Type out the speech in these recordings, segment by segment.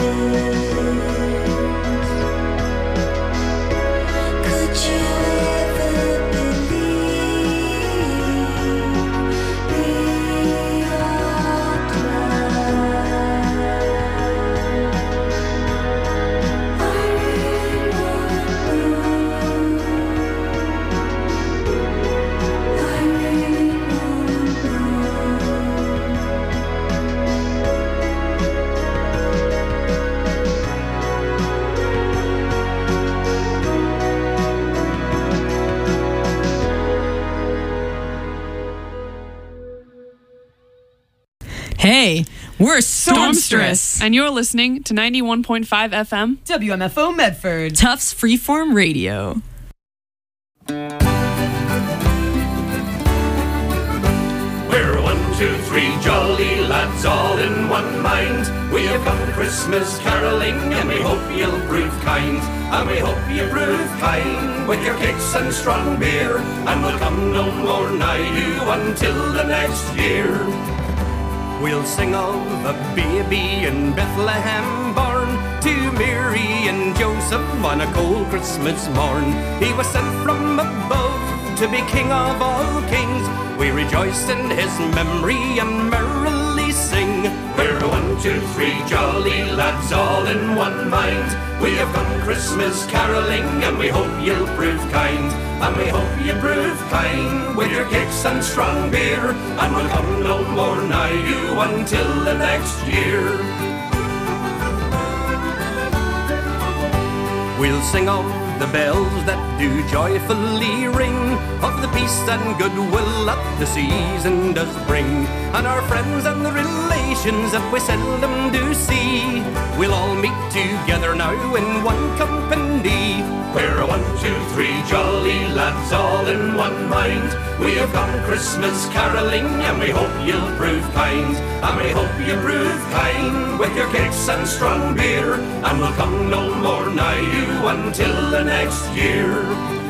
Hey, we're Stormstress. And you're listening to 91.5 FM WMFO Medford. Tufts Freeform Radio. We're 1, 2, 3 jolly lads all in one mind. We have come Christmas caroling and we hope you'll prove kind. And we hope you prove kind with your cakes and strong beer. And we'll come no more nigh you until the next year. We'll sing of a baby in Bethlehem born to Mary and Joseph on a cold Christmas morn. He was sent from above to be King of all kings. We rejoice in his memory and merrily sing. We're 1, 2, 3 jolly lads all in one mind. We have come Christmas caroling and we hope you'll prove kind. And we hope you prove kind with your cakes and strong beer. And we'll come no more nigh you until the next year. We'll sing of the bells that do joyfully ring, of the peace and goodwill that the season does bring, and our friends and the relations that we seldom do see. We'll all meet together now in one company. We're 1, 2, 3 jolly lads all in one mind. We have come Christmas caroling and we hope you'll prove kind. And we hope you prove kind with your cakes and strong beer. And we'll come no more nigh you until the next year.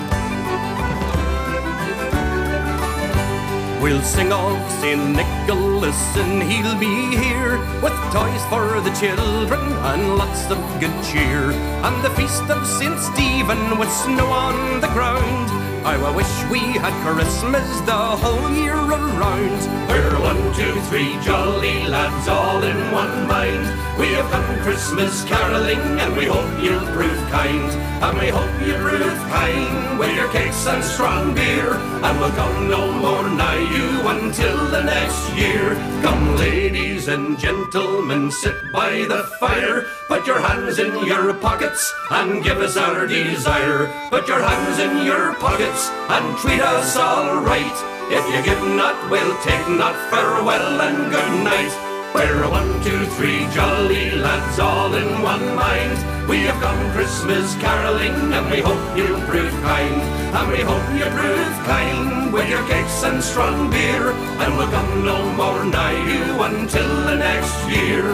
We'll sing of St. Nicholas and he'll be here with toys for the children and lots of good cheer. And the feast of St. Stephen with snow on the ground. I wish we had Christmas the whole year around. We're 1, 2, 3 jolly lads all in one mind. We have come Christmas caroling and we hope you'll prove kind. And we hope you prove kind with your cakes and strong beer. And we'll come no more nigh you until the next year. Come ladies and gentlemen, sit by the fire. Put your hands in your pockets and give us our desire. Put your hands in your pockets and treat us all right. If you give not, we'll take not. Farewell and good night. We're 1, 2, 3 jolly lads all in one mind. We have come Christmas caroling and we hope you'll prove kind. And we hope you prove kind with your cakes and strong beer. And we'll come no more nigh you until the next year.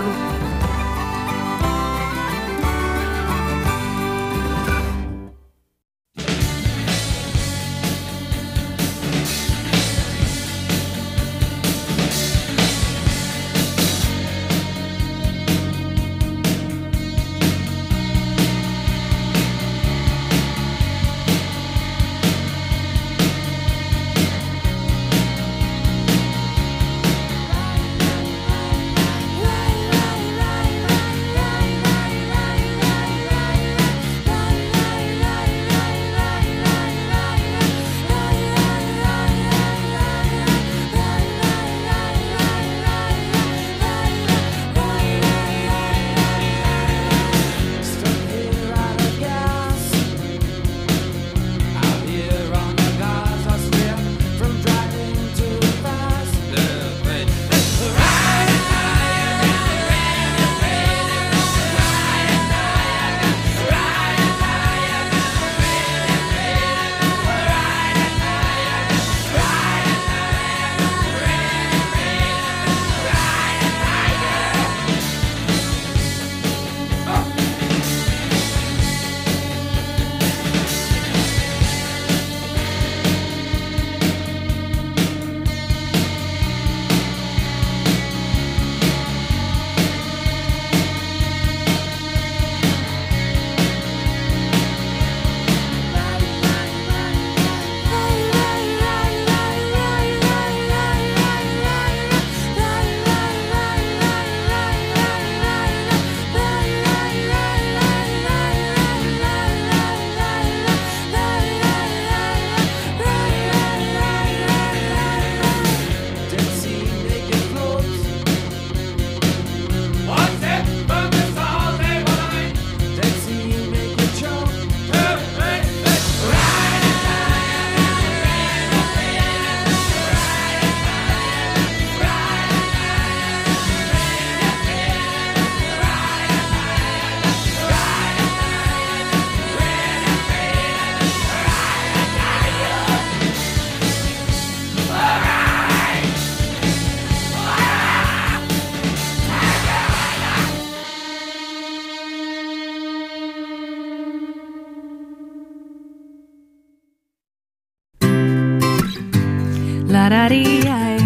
da-dee-I.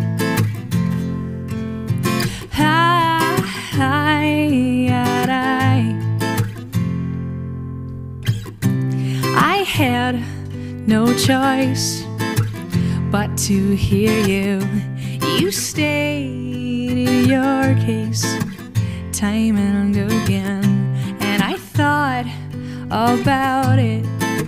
I had no choice but to hear you. You stated your case time and again, and I thought about it.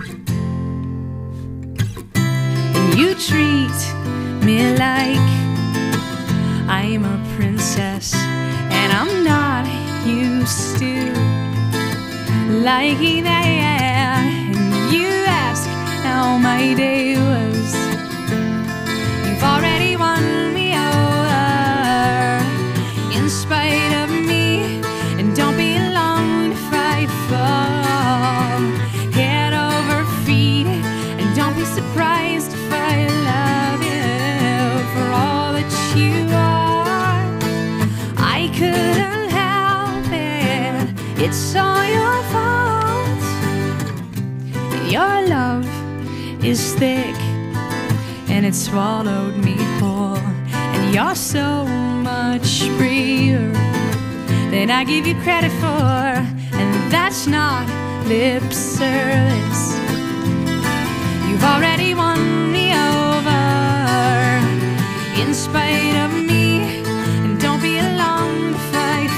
And you treat me like I'm a princess, and I'm not used to liking that. And you ask how my day was. You've already won me over in spite of me, and don't be long to fight for. Head over feet, and don't be surprised if I love you for all that you are. I couldn't help it, it's all your fault. Your love is thick and it swallowed me whole, and you're so much braver than I give you credit for, and that's not lip service. You've already won me over in spite of me, and don't be long to fight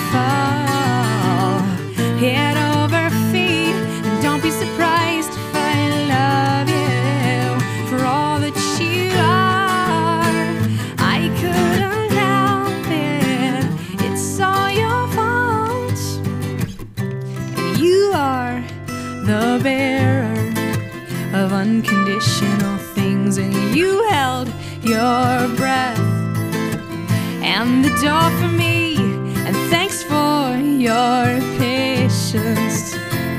for. Head over feet, and don't be surprised if I love you for all that you are. I couldn't help it, it's all your fault. And you are the bearer of unconditional things, and you held your breath and the door for me, and thanks for your patience.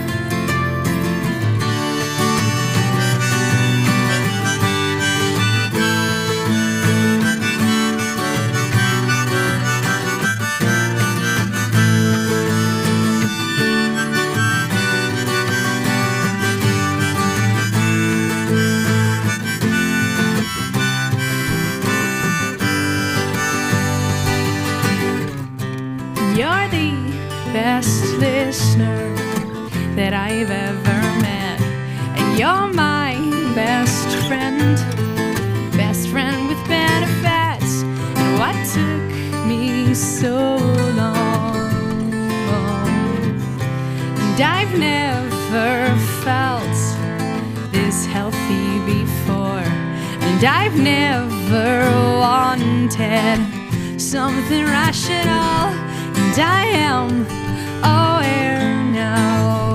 You're the best listener that I've ever met, and you're my best friend with benefits. And what took me so long? And I've never felt this healthy before, and I've never wanted something rational. And I am aware now.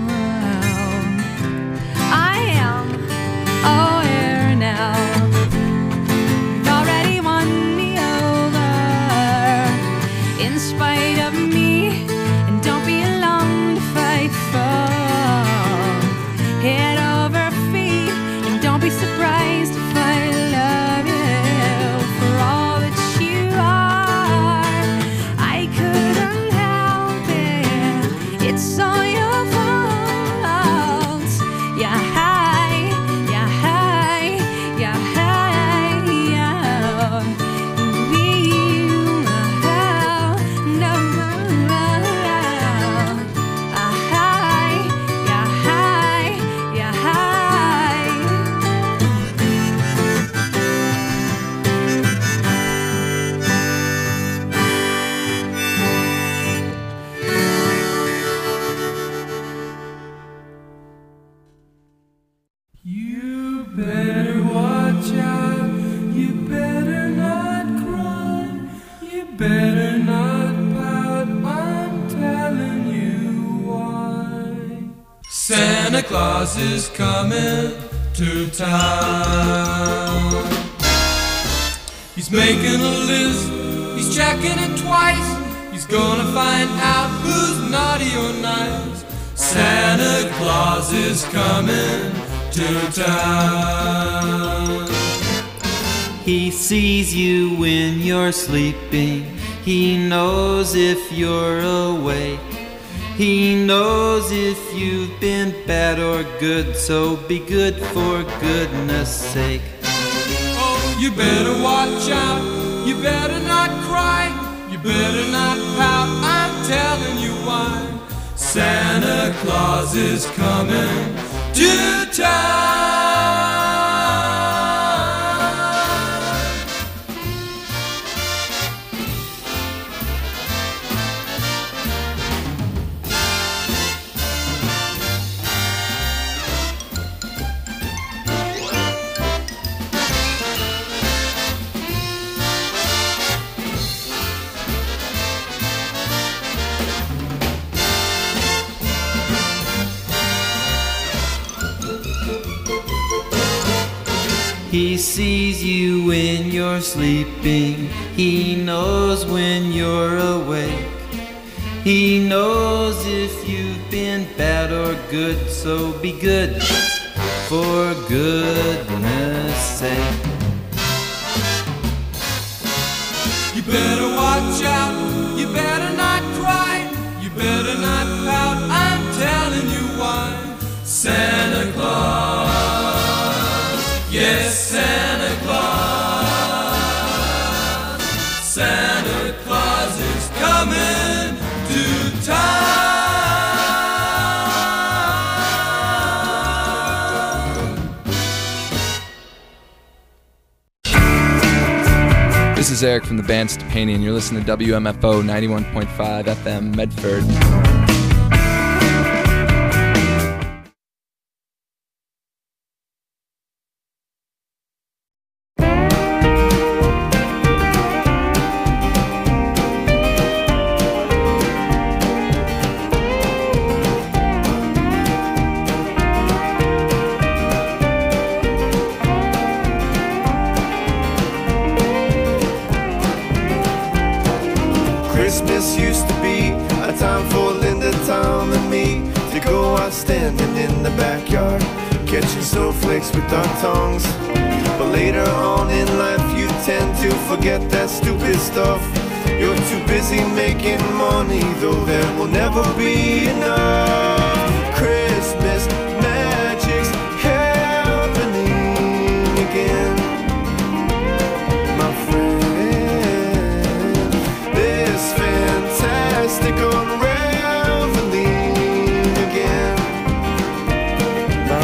I am aware now. You've already won me over in spite of me, and don't be long to fight for. Head over feet, and don't be surprised if I love you for all that you are. I couldn't help it, it's all your fault. Yeah, hi, yeah, hi, yeah, hi, yeah. No, hi, yeah, hi, yeah, hi. You better watch out, you better not cry, you better not pout, I'm telling you why. Santa Claus is coming to town. He's making a list, he's checking it twice, he's gonna find out who's naughty or nice. Santa Claus is coming to town. He sees you when you're sleeping, he knows if you're awake, he knows if you've been bad or good, so be good for goodness sake. Oh You better watch out, you better not cry, you better not pout, I'm telling you why. Santa Claus is coming to town. He sees you when you're sleeping. He knows when you're awake. He knows if you've been bad or good. So be good, for goodness sake. You better watch out, you better not cry, you better not pout, I'm telling you why. Santa Claus, yes, Santa Claus. Santa Claus is coming to town. This is Eric from the band Stepani, and you're listening to WMFO 91.5 FM Medford. Christmas used to be a time for Linda, Tom, and me to go out standing in the backyard, catching snowflakes with our tongues. But later on in life you tend to forget that stupid stuff. You're too busy making money, though there will never be enough. Christmas magic's happening again, my friend. Fantastic unraveling again, my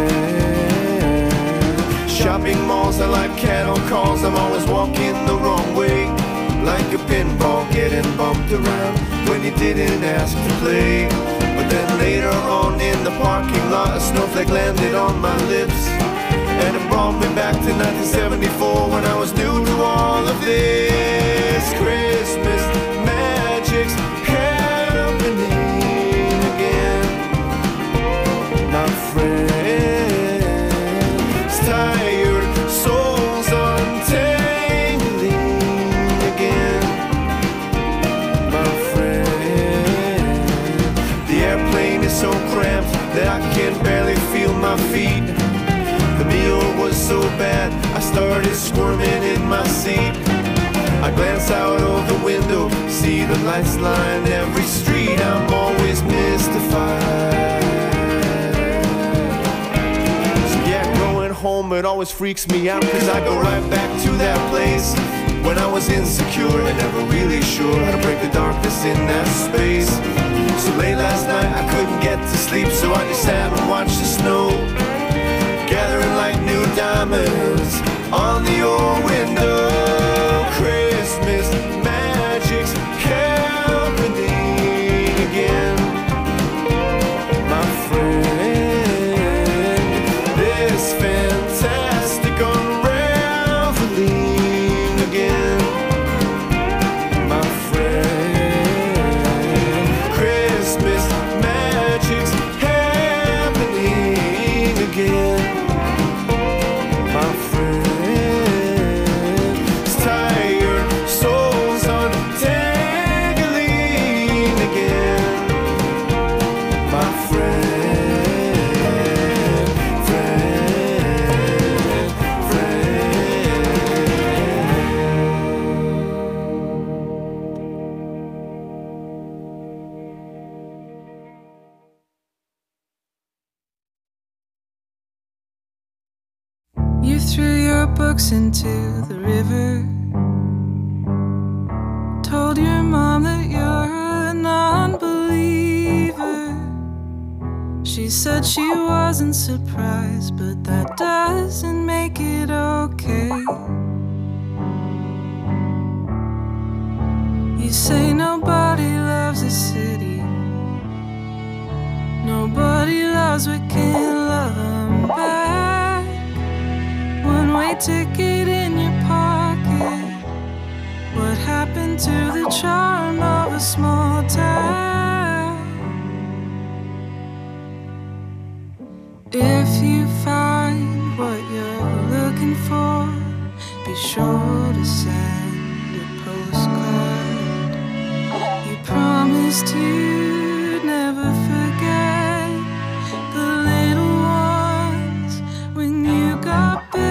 friend. Shopping malls are like cattle calls. I'm always walking the wrong way, like a pinball getting bumped around when you didn't ask to play. But then later on in the parking lot, a snowflake landed on my lips, and it brought me back to 1974 when I was new to all of this. Christmas magic's happening again, my friends. Tired souls untangling again, my friend. The airplane is so cramped that I can barely feel my feet. The meal was so bad I started squirming in my seat. I glance out of the window, see the lights line every street. I'm always mystified. So yeah, going home, it always freaks me out, cause I go right back to that place when I was insecure and never really sure how to break the darkness in that space. So late last night I couldn't get to sleep, so I just sat and watched the snow gathering like new diamonds on the old window. Christmas magic's happening again, my friend. This fantastic unraveling again, my friend. Christmas magic's happening again, my friend. threw your books into the river. Told your mom that you're a non-believer. She said she wasn't surprised, but that doesn't make it okay. You say nobody loves a city, nobody loves what can't love them back. One-way ticket in your pocket. What happened to the charm of a small town? If you find what you're looking for, be sure to send a postcard. You promised you'd never forget the little ones when you got big.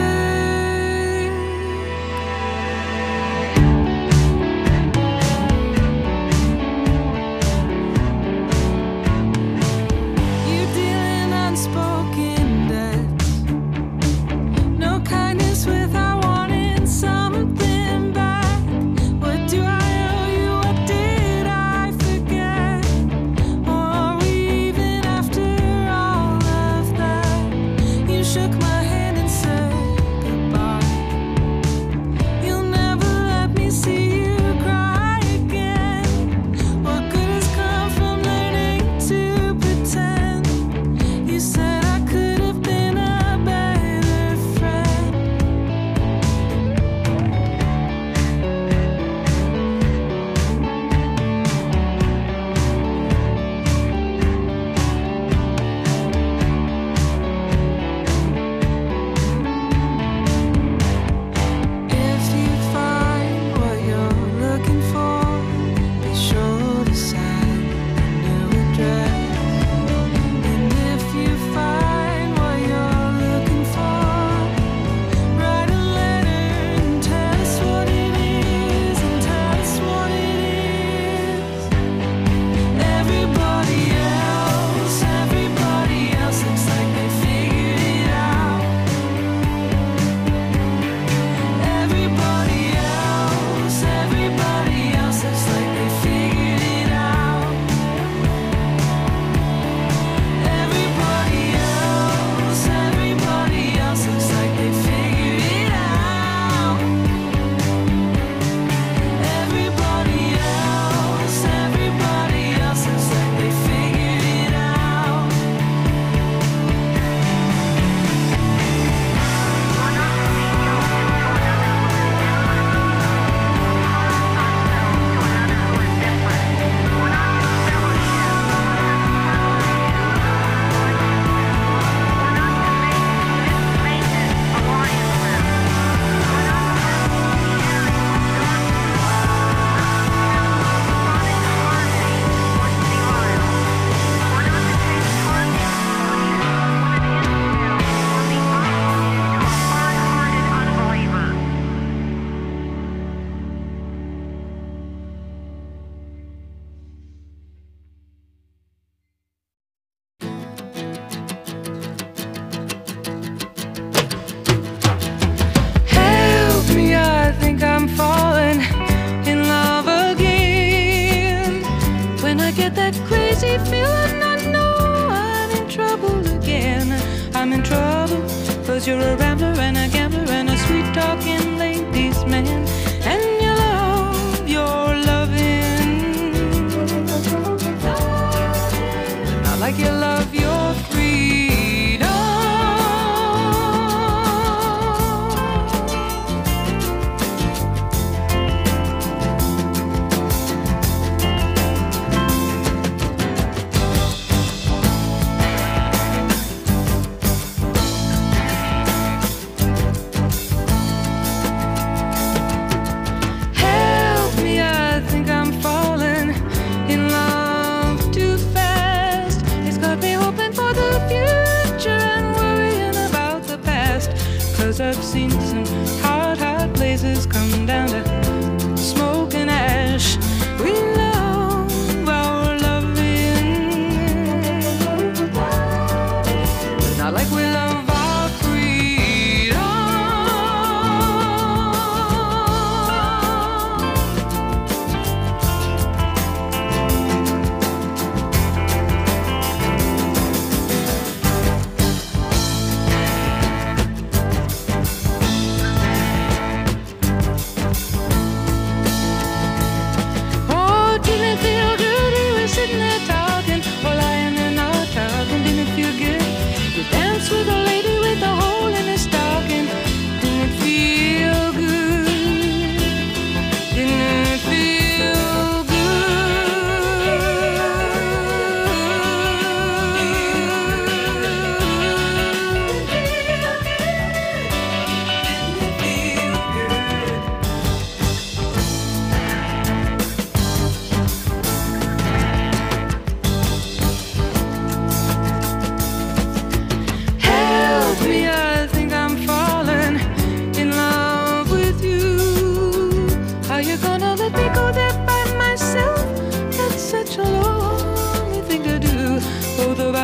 You're a rambler and a gambler and a sweet-talking ladies' man, and you love your loving, not like you love your freedom. I've seen some hot, hot places come down to smoke and ash. We love our loving, not like we love our freedom.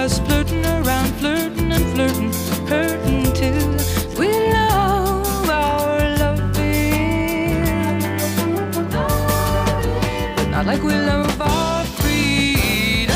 us flirting around, flirting and flirting, hurting till we love our loving, but not like we love our freedom.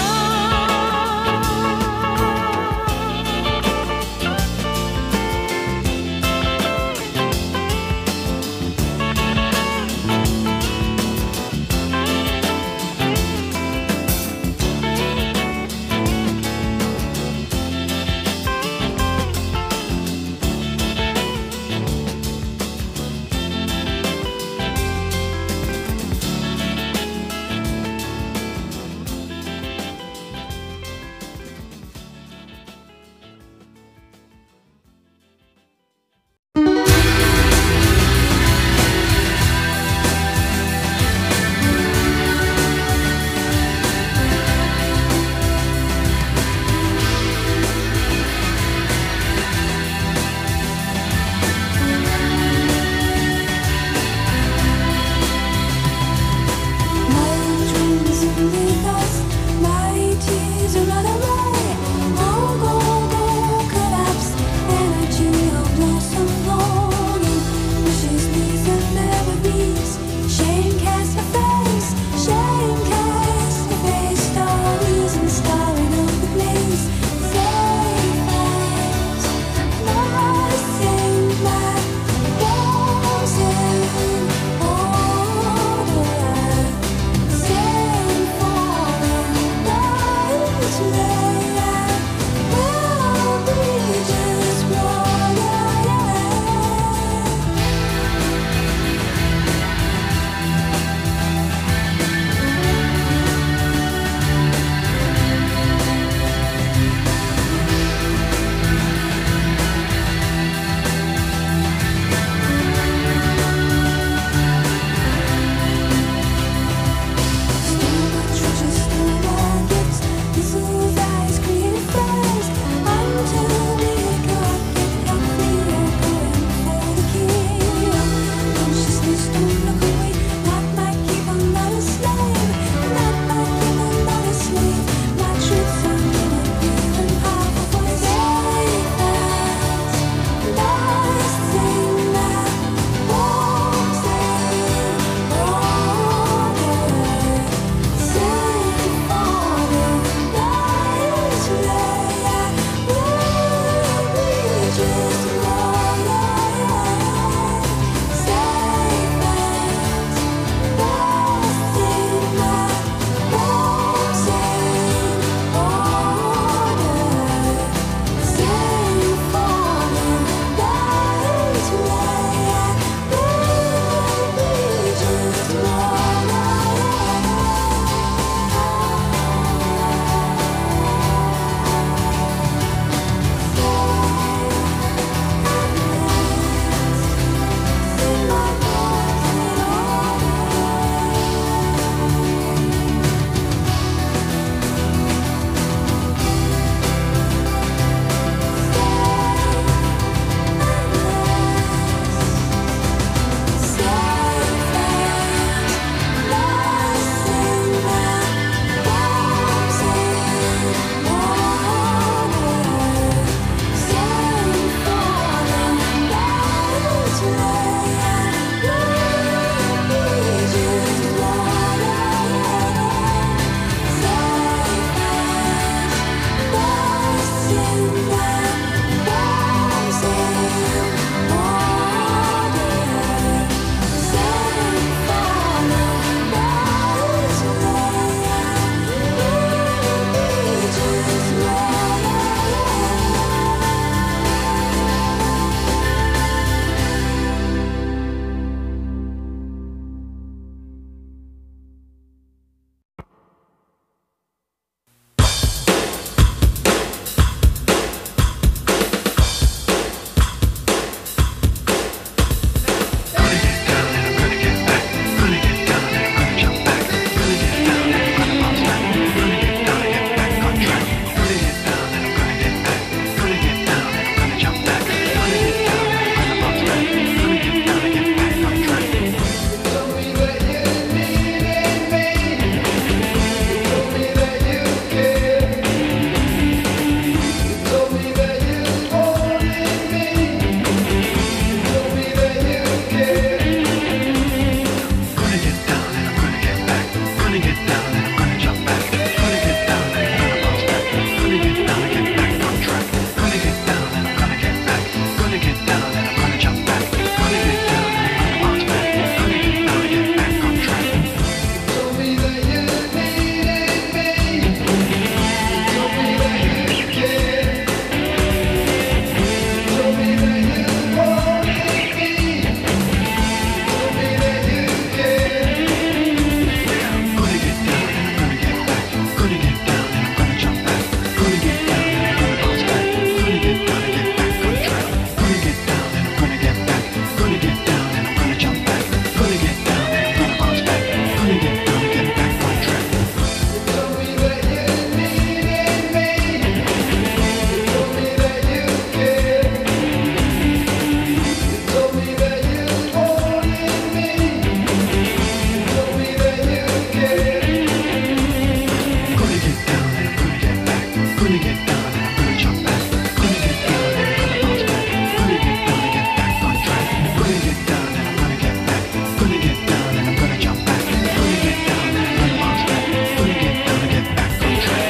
Gonna get down and I'm gonna jump back. Gonna get down and I'm gonna bounce back. Gonna get down and get back on track. Gonna get down and I'm gonna get back. Gonna get down and I'm gonna jump back. Gonna get down and I'm gonna bounce back. Gonna get down and get back on track.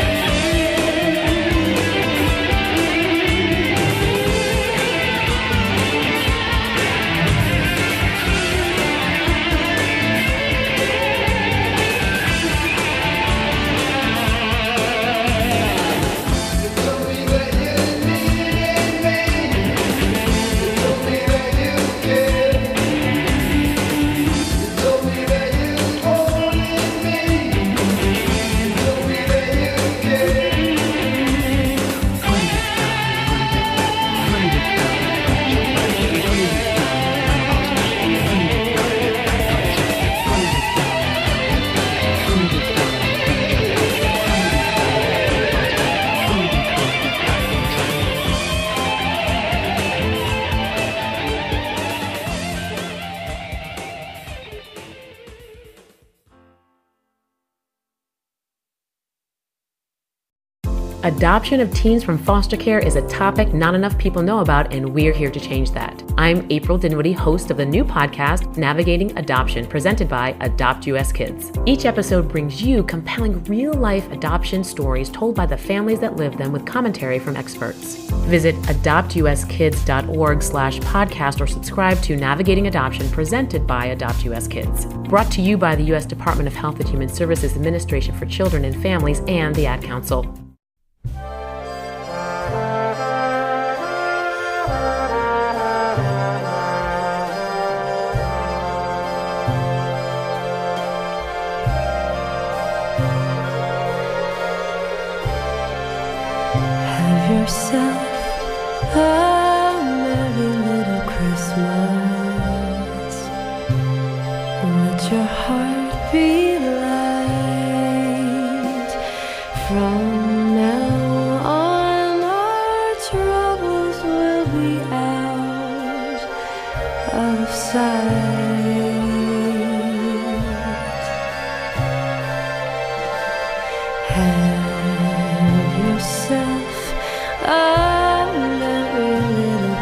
Adoption of teens from foster care is a topic not enough people know about, and we're here to change that. I'm April Dinwiddie, host of the new podcast, Navigating Adoption, presented by Adopt US Kids. Each episode brings you compelling real-life adoption stories told by the families that live them with commentary from experts. Visit adoptuskids.org/podcast or subscribe to Navigating Adoption, presented by Adopt US Kids. Brought to you by the U.S. Department of Health and Human Services Administration for Children and Families and the Ad Council. Yourself a merry little Christmas. Let your heart be light. From now on, our troubles will be out of sight. Have yourself a merry little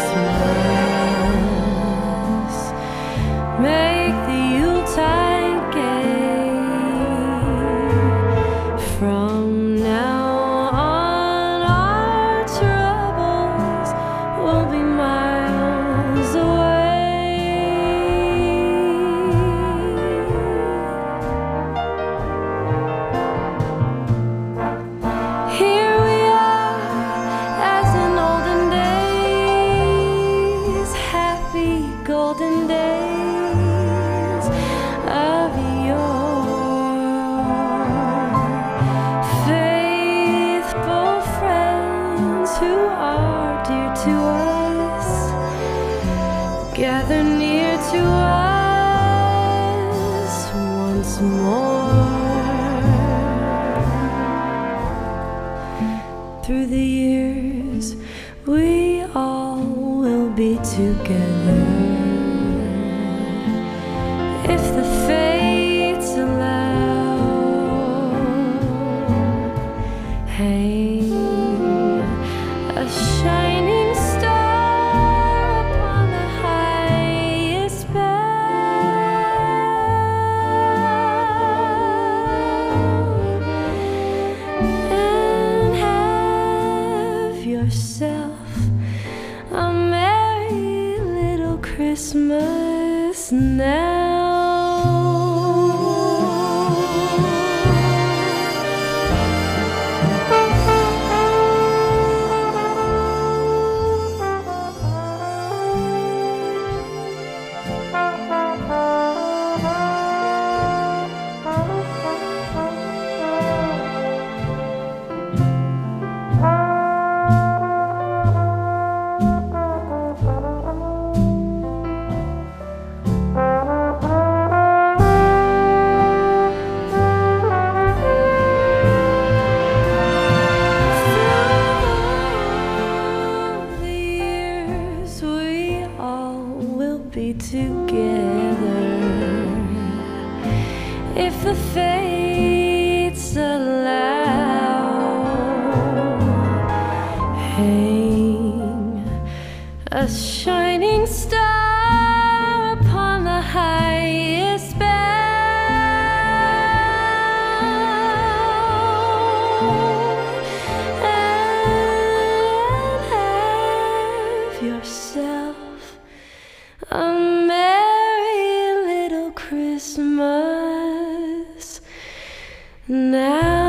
Christmas. Make the Yuletide gay. From now on, our troubles will be miles away. Here we are, as in olden days, happy golden days of yore. Faithful friends who are dear to us, gather near to us once more. Through the years, we all will be together, if the fates allow. Hang a shining star upon the highest bough, and have yourself a merry little Christmas now. a shining star upon the highest bough, and have yourself a merry little Christmas now.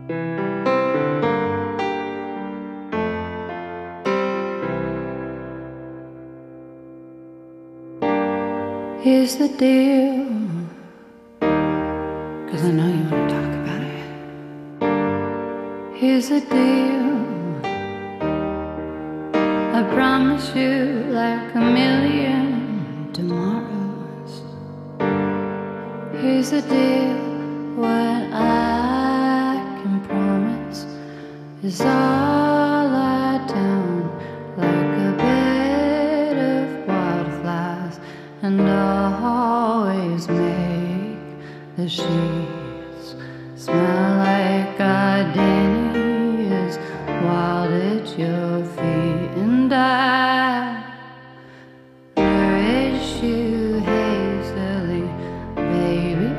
Here's the deal, 'cause I know you want to talk about it. Here's the deal, I promise you like a million tomorrows. Here's the deal, what I can promise is all lie down like a bed of wildflowers, and always make the sheets smell like gardenias wild at your feet. And I nourish you hazily, baby.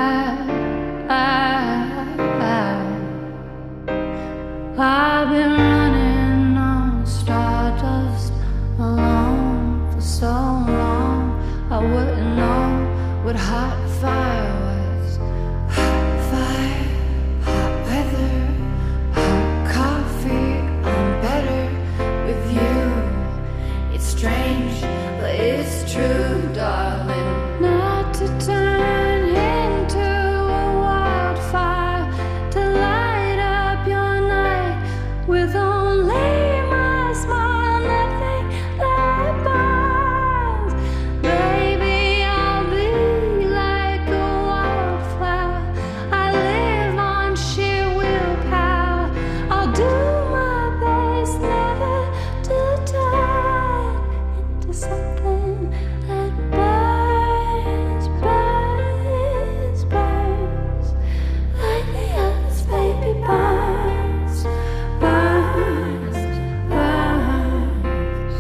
I've been running on stardust alone for so long, I wouldn't know what hot fire was. Hot fire, hot weather, hot coffee. I'm better with you. It's strange, but it's true, darling. Not to turn into a wildfire, to light up your night with only my smile, nothing that burns. Baby, I'll be like a wildflower. I live on sheer willpower. I'll do my best never to turn into something that burns, burns, burns like the others, baby, burns, burns, burns.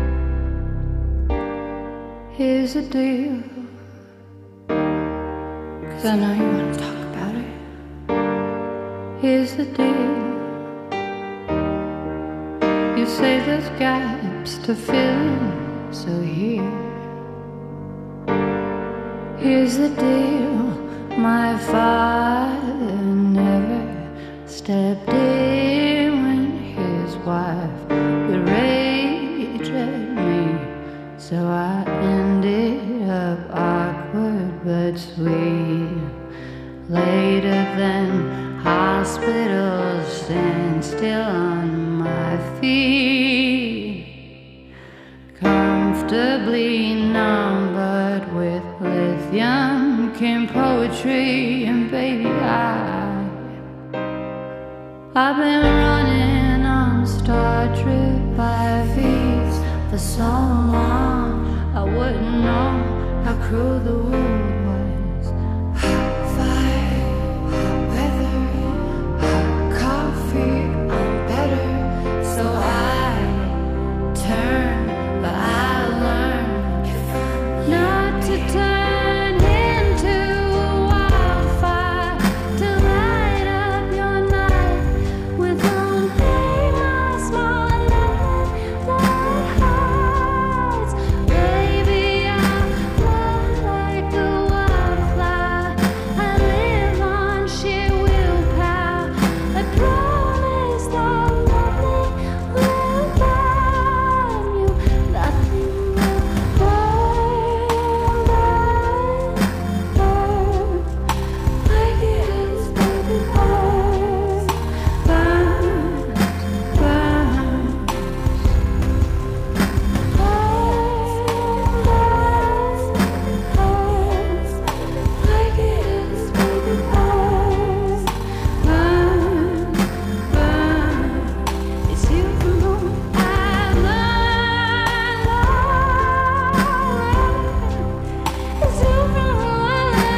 Here's the deal, 'cause I know you want to talk about it. Here's the deal, you say there's gaps to fill in, so here's the deal. My father never stepped in when his wife would rage at me, so I ended up awkward but sweet. Later than hospitals, stand still on my feet, comfortably numbered with lithium came poetry, and baby, I've been running on Star Trek by feet for so long, I wouldn't know how cruel the world was. Hot fire, hot weather, hot coffee. I'm better, so I turn, but I learn not to turn into a wildfire, to light up your night with only my small that hides. Baby, I'm not like a wildflower. I live on sheer willpower. I promise that nothing will burn you. Nothing will burn, burn, like it is, baby, burn, burn, burn. Like it is, baby, burn, burn, burn. It's you from whom I've learned. It's you from whom I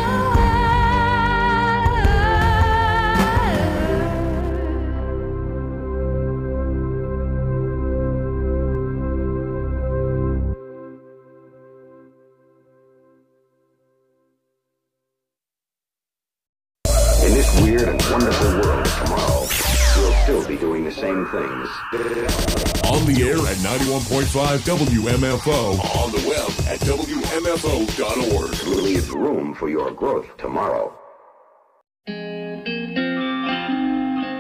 In this weird and wonderful world tomorrow, we'll still be doing the same things. On the air at 91.5 WMFO. On the web at WMFO.org. Leave room for your growth tomorrow.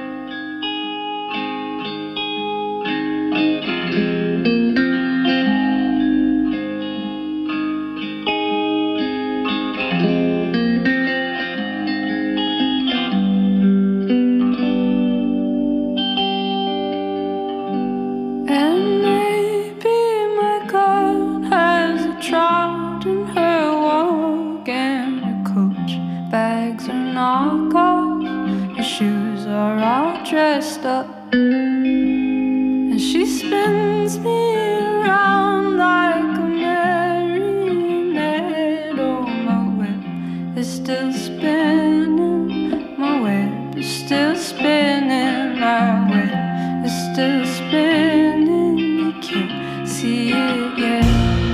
are all dressed up, and she spins me around like a marionette. Oh, my web is still spinning, my web is still spinning, my web is still spinning. You can't see it yet.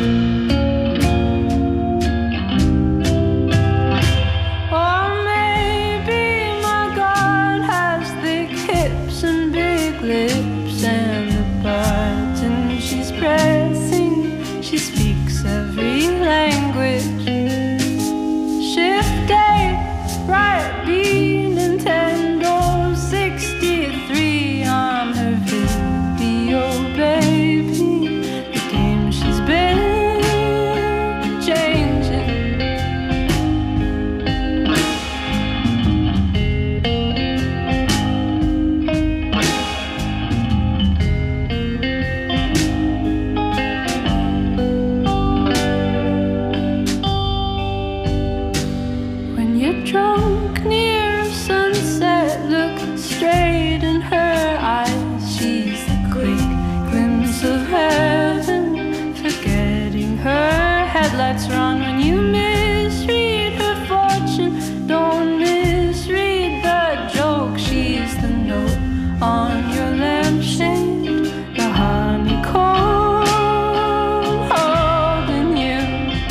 Lips and the button she's pressing, she speaks every language. Shift A, right B, Nintendo 63. I'm her video baby. The game she's been changing. Drunk near sunset, look straight in her eyes. She's a quick glimpse of heaven, forgetting her headlights run. When you misread her fortune, don't misread the joke. She's the note on your lampshade, the honeycomb holding you.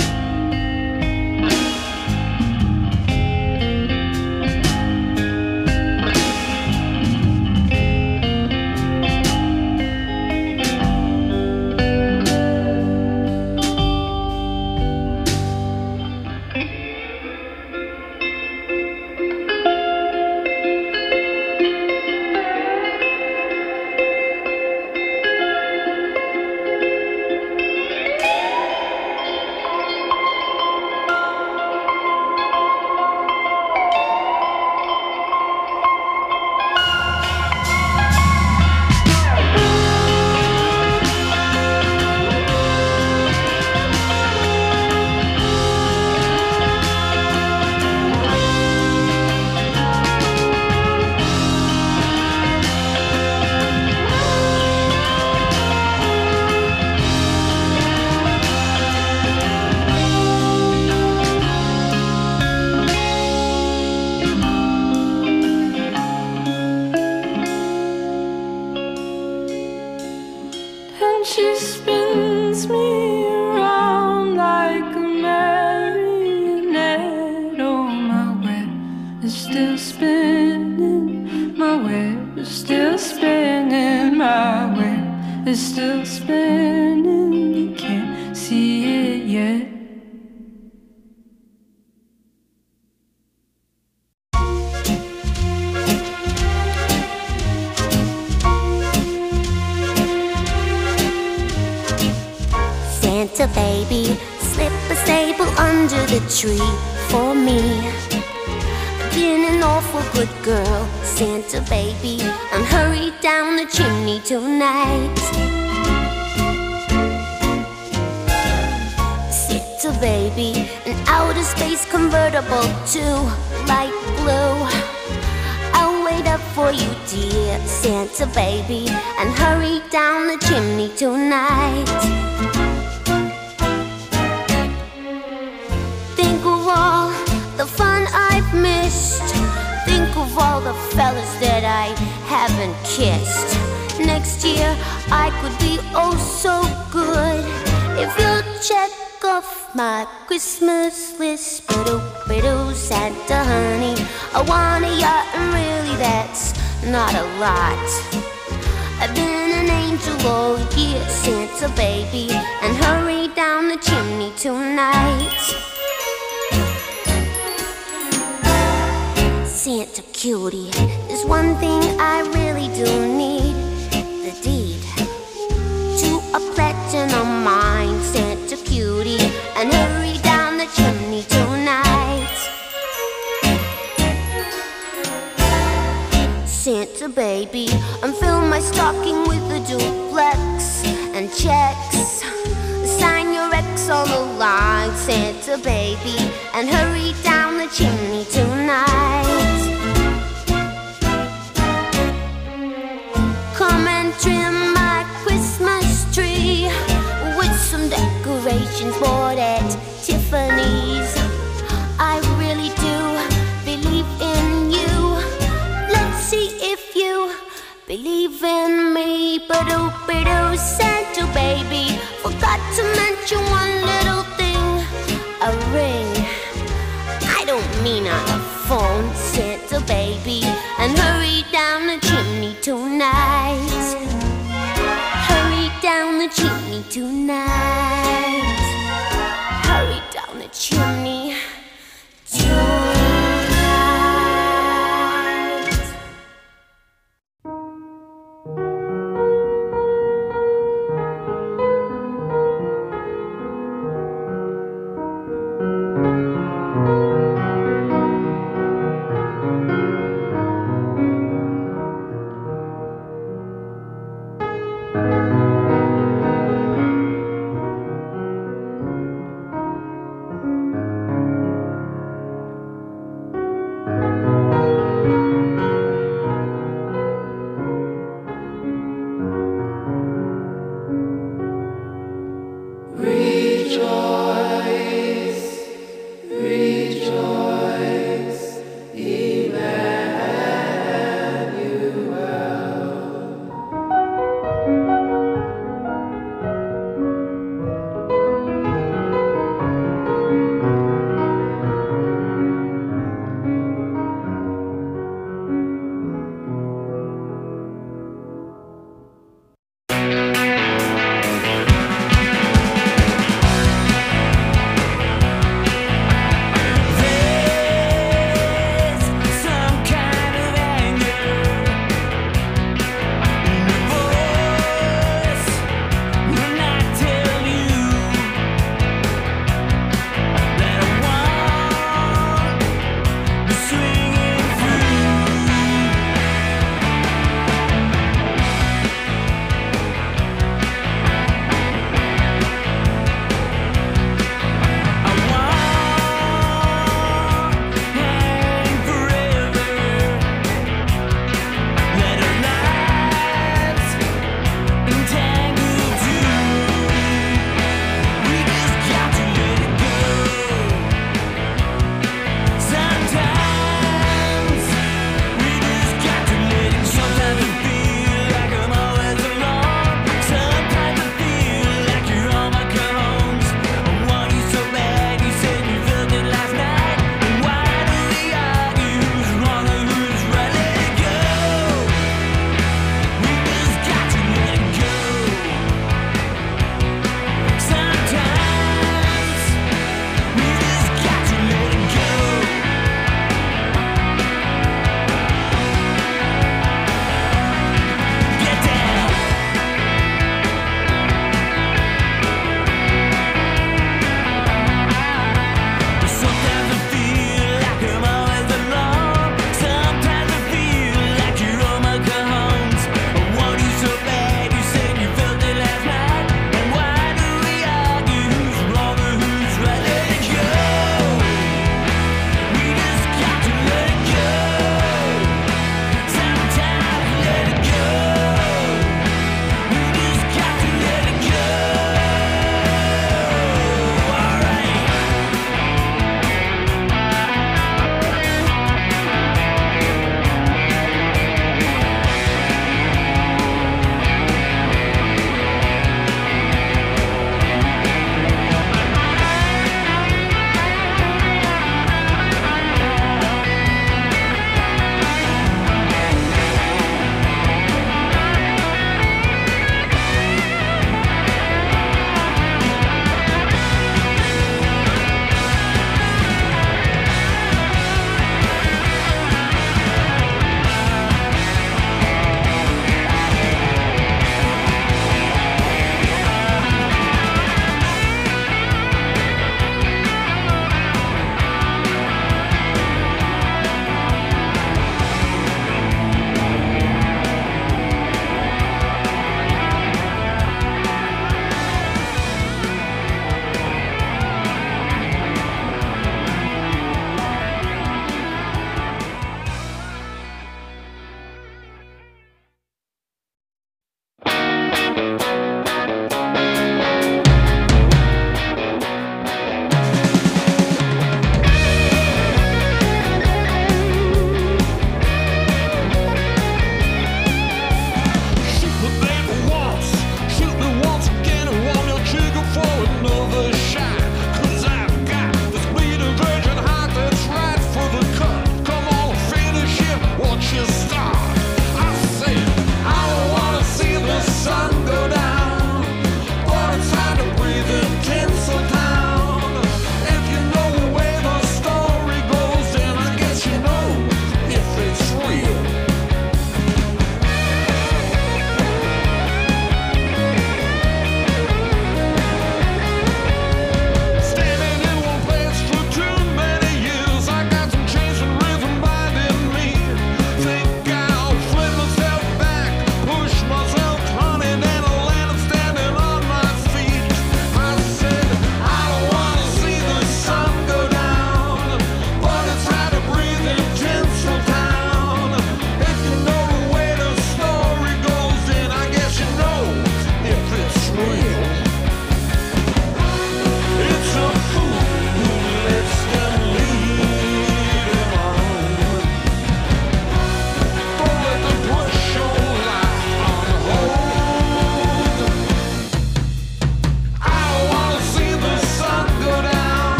She spins me around like a marionette. Oh, my web is still spinning, my web is still spinning, my web is still spinning. You can't see it yet. Santa baby, slip a stable under the tree for me. I've been an awful good girl, Santa baby, and hurry down the chimney tonight. Santa baby, an outer space convertible to light blue. I'll wait up for you, dear Santa baby, and hurry down the chimney tonight. Think of all the fun I've missed. Think of all the fellas that I haven't kissed. Next year I could be oh so good if you'll check off my Christmas list. But Santa honey, I want a yacht, and really that's not a lot. I've been an angel all year, Santa baby, and hurry down the chimney tonight. Santa cutie, there's one thing I really do need, the deed to a platinum mine. Santa cutie, and hurry down the chimney tonight. Santa baby, and fill my stocking with a duplex and checks. Sign your ex on the line, Santa baby, and hurry down the chimney tonight. jeans bought at Tiffany's. I really do believe in you. Let's see if you believe in me. Ba-doo, Santa baby, forgot to mention one little thing. A ring. I don't mean on the phone, Santa baby. And hurry down the chimney tonight. Hurry down the chimney tonight. Hurry down the chimney.